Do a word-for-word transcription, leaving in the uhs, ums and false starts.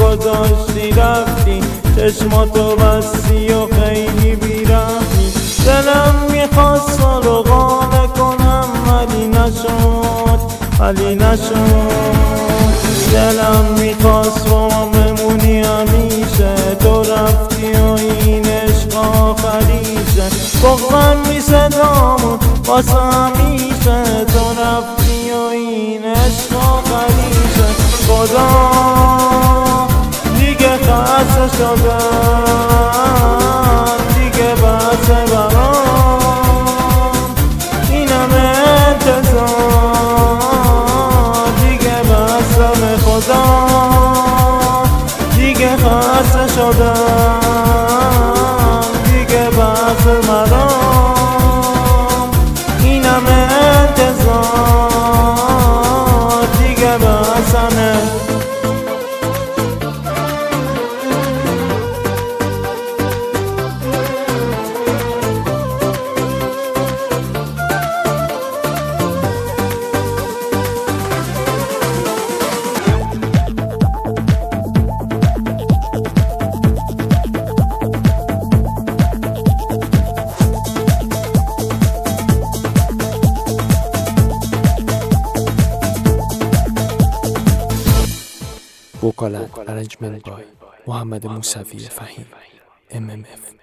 گذاشتی رفتی، چشماتو بستی و خیلی بیرحمی. دلم میخواست سالو قانع کنم ولی نشد، ولی نشد. دلم میخواست با من بمونی همیشه، تو رفتی و این عشق آخریشه. بغضم میصدامون واسه همیشه، تو رفتی و این عشق آخریشه. خدا دیگه خسته شدم، دیگه بسه برام اینم انتظار، دیگه بسه به خدا، دیگه خسته شدم، دیگه بسه برام اینم انتظار، دیگه بسنه. Vocal and arrangement by Mohammad Musavi Fahim M M F.